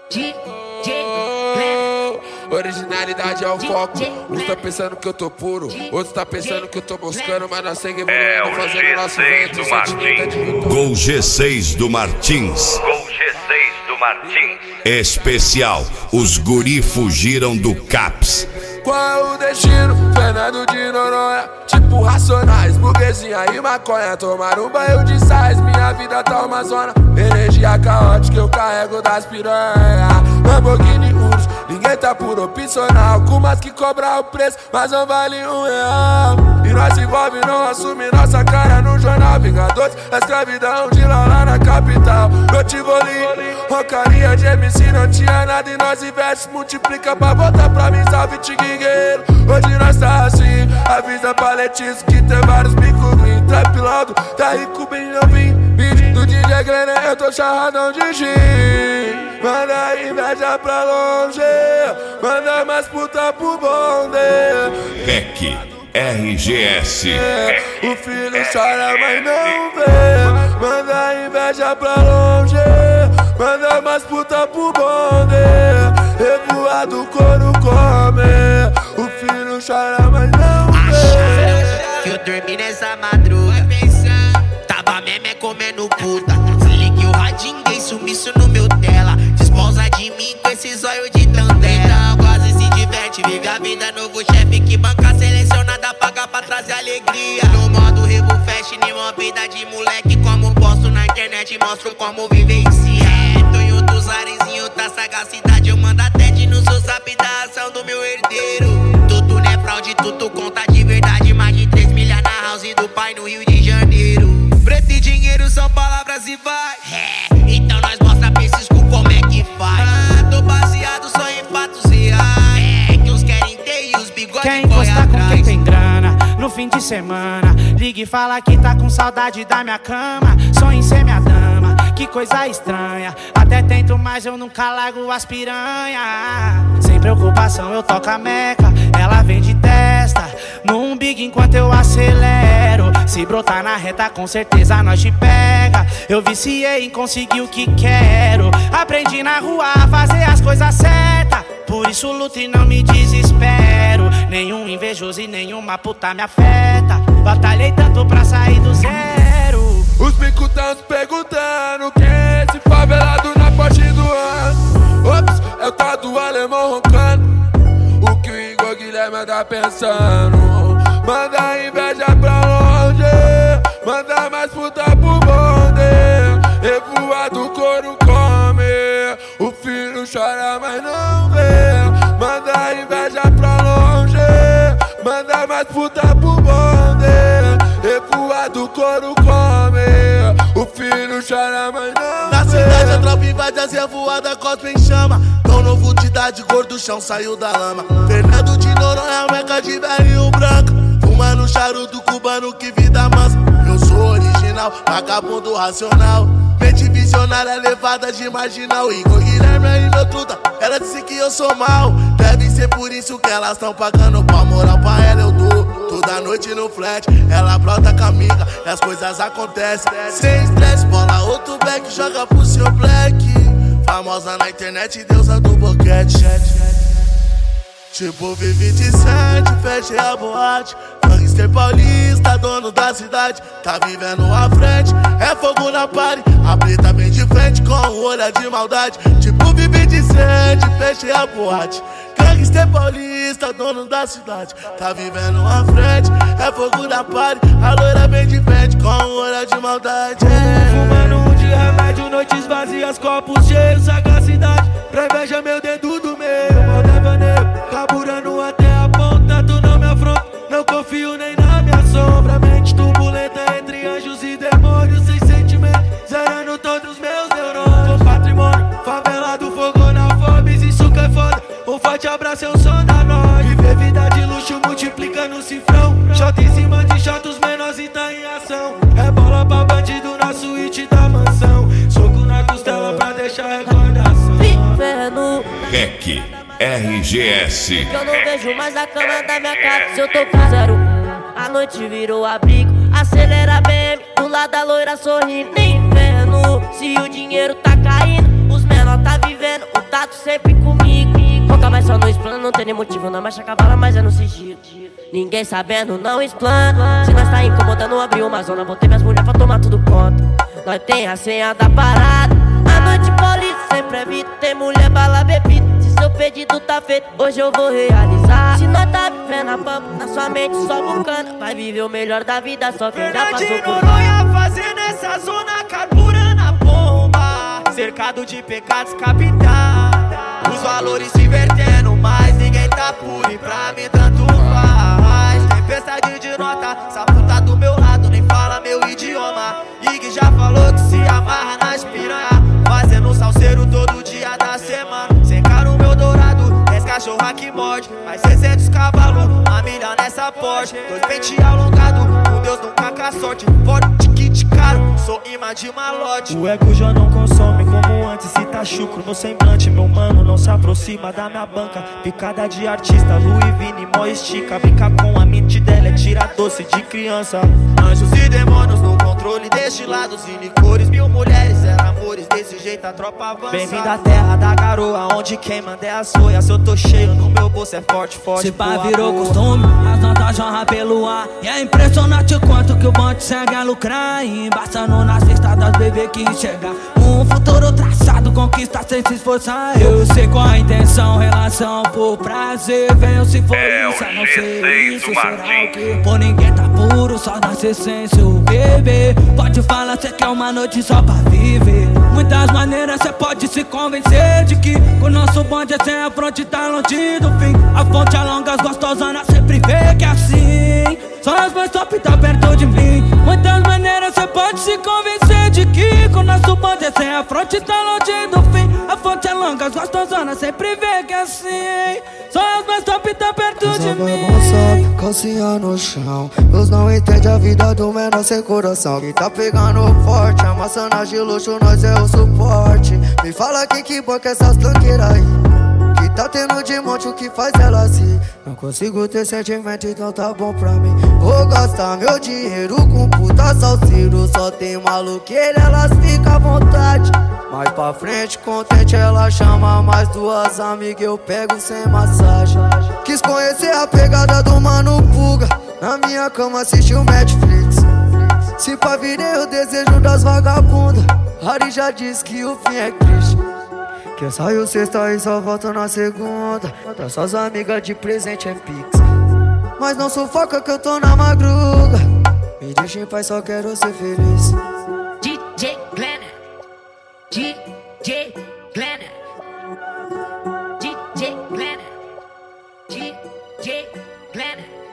Originalidade é o foco. Uns tá pensando que eu tô puro, outros tá pensando que eu tô moscando, mas nós segue evoluindo, fazendo nosso vento. Gol G6 do Martins. Gol G6 do Martins. Especial, os guri fugiram do CAPS. Qual é o destino? Fernando de Noronha, tipo Racionais, burguesinha e maconha. Tomar um banho de sais, minha vida tá uma zona. Energia caótica eu carrego das piranha. Lamborghini Urus, ninguém tá por opcional. Com umas que cobra o preço, mas não vale R$1. E nós se envolve, não assume nossa cara no jornal. Vingadores, a escravidão de lá na capital. Eu te voli, rocaria de MC, não tinha nada. E nós investe, multiplica pra voltar pra mim. Salve Tiguigueiro, hoje nós tá assim. Avisa pra Letícia que tem vários bicos green. Trap logo, tá rico bem novinho. Beat do DJ Glenn, eu tô charradão de gin. Manda inveja pra longe, manda mais puta pro bonde. REC RGS. O filho chora, mas não vê. Manda inveja pra longe, manda mais puta pro bonde. Revoado, couro come. O filho chora, mas não vê. Que eu dormi nessa madruga, tava meme comendo puta. Se ligue o radinho, dei sumiço no meu tela. Desposa de mim com esse zóio de tandera. Quase se diverte, vive a vida, novo chefe que banca selecionada, paga pra trazer alegria. No modo Revo Fashion, uma vida de moleque. Como posto na internet, mostro como vivencia. Tô em outros arezinhos da sagacidade. Eu mando até de no seu zap da ação do meu herdeiro. Tudo não é fraude, tudo conta de verdade. Mais de 3 milhas na house do pai no Rio de Janeiro. Preto e dinheiro são palavras e vai. Então nós mostra pra esses cu como é que faz. Tô baseado só em fatos reais. Que uns querem ter e os bigodes quer encostar com quem tem grana no fim de semana. Liga e fala que tá com saudade da minha cama. Sonho em ser minha dama, que coisa estranha. Até tento, mas eu nunca largo as piranha. Sem preocupação eu toco a meca, ela vem de testa no umbigo enquanto eu acelero. Se brotar na reta com certeza nós te pega. Eu viciei em conseguir o que quero. Aprendi na rua a fazer as coisas certas. Por isso luto e não me desespero. Nenhum invejoso e nenhuma puta me afeta. Batalhei tanto pra sair do zero. Os bicos tão se perguntando quem é esse favelado na Porsche do ano. Ops, é o tal do alemão roncando. O que o Igor Guilherme anda pensando. Manda inveja pra longe, manda mais puta pro bonde. Revoado, couro come. O filho chora, mas não vê. Manda inveja pra longe, manda mais puta pro bonde. Revoado, couro come. O filho chora, mas não vê. Na cidade a tropa invade as revoadas, cospe em chama. Tão novo de idade, cor do chão saiu da lama. Fernando de Noronha, meca de velhinho branco. Fumando charuto cubano, que vida mansa. Eu sou original, vagabundo racional. Mente visionária, levada de marginal. Igor Guilherme é meu truta, ela disse que eu sou mal. Deve ser por isso que elas tão pagando pau. Moral pra ela eu dou, toda noite no flat. Ela brota com a amiga e as coisas acontecem. Sem estresse, bola outro back, joga pro seu black. Famosa na internet, deusa do boquete. Tipo V27, fechei a boate. Gangster paulista, dono da cidade. Tá vivendo à frente, é fogo na party. A preta vem de frente com um olhar de maldade. Tipo V27, fechei a boate. Gangster paulista, dono da cidade. Tá vivendo à frente, é fogo na party. A loira vem de frente com um olhar de maldade. Fumando um de remédio, noites vazias, copos cheios, sagacidade. Pra inveja meu dedo do meio, mal devaneio. Carburando até a ponta, tu não me afronta. Não confio nem na minha sombra. Mente turbulenta entre anjos e demônios. Sem sentimento, zerando todos os meus neurônios. Patrimônio, favelado, fogo na fome. Isso que é foda, um forte abraço, eu sou da noite. Viver vida de luxo, multiplica no cifrão. Shot em cima de shot, os menores e tá em ação. É bola pra bandido na suíte da mansão. Soco na costela pra deixar recordação. Inferno. REC RGS. Eu não vejo mais a cama da minha casa. Se eu tô com 01, a noite virou abrigo. Acelera a BM, do lado da loira sorrindo. Inferno, se o dinheiro tá caindo, os menor tá vivendo. O tá gato sempre comigo. Nunca mais só no explano, não tem nem motivo. Na marcha cavala, mas é no sigilo. Ninguém sabendo, não explana. Se nós tá incomodando, abriu uma zona. Botei minhas mulheres pra tomar tudo conta. Nós tem a senha da parada. A noite polícia sempre evita. Tem mulher, bala, bebida. Se seu pedido tá feito, hoje eu vou realizar. Se nós tá vivendo a pampa, na sua mente só bucana. Vai viver o melhor da vida, só quem já passou por Noronha fazendo essa zona, carburando a bomba. Cercado de pecados capitais. Os valores se invertendo, mas ninguém tá puro. E pra mim tanto faz. Tempestade de nota, essa puta do meu lado nem fala meu idioma. Ig já falou que se amarra nas piranha, fazendo salseiro todo dia da semana. Sem cara o meu dourado, 10 cachorra que morde, mais 600 cavalos, a milha nessa Porsche. 2 pente alongado, com Deus nunca com a sorte. Forte kit caro, sou imã de malote. O ego já não consome como antes, se tá chucro no semblante. Meu mano não se aproxima da minha banca. Picada de artista, Louis Vini, mó estica. Brinca com a mente dela, é tira doce de criança. Anjos e demônios no controle, destilados e licores. 1000 mulheres, eram amores, desse jeito a tropa avança. Bem-vindo à terra da garoa, onde quem manda é a soia. Se eu tô cheio, no meu bolso é forte, forte. Se pá virou costume, as notas jorram pelo ar. E é impressionante o quanto que o bonde segue a lucrar. E embaçando nas estradas, bebê que enxergar um futuro traçado, conquista sem se esforçar. Eu sei qual a intenção, relação por prazer. Venho se for isso, a não ser isso. Será o que? Por ninguém tá puro, só na essência o bebê. Pode falar, cê quer uma noite só pra viver. Muitas maneiras cê pode se convencer de que o nosso bonde é sem a fronte, tá longe do fim. A fonte alonga, as gostosanas sempre vê que é assim. Só as mais top tá perto de mim. Muitas maneiras cê pode se convencer de que o nosso bonde é sem a fronte, tá longe do fim. A fonte é longa, as gostosanas sempre vê que é assim. Só as mais top tá perto de mim. Bagunçado, calcinha no chão. Deus não entende a vida do menor sem coração. Quem tá pegando forte, amassando de luxo, nós é o suporte. Me fala que banca essas tranqueiras aí, que tá tendo de monte o que faz ela assim. Não consigo ter sentimento, então tá bom pra mim. Vou gastar meu dinheiro com puta salseiro. Só tem maluqueira, elas ficam à vontade. Mais pra frente, contente, ela chama mais 2 amigas, eu pego sem massagem. Quis conhecer a pegada do Mano Puga, na minha cama assistiu Netflix. Se pá virei o desejo das vagabundas, Harry já disse que o fim é triste. Que eu saio sexta e só volto na segunda. Tá suas amigas de presente é pix. Mas não sufoca que eu tô na madruga. Me deixa em paz, só quero ser feliz. DJ Glenner, DJ Glenner, DJ Glenner, DJ Glenner.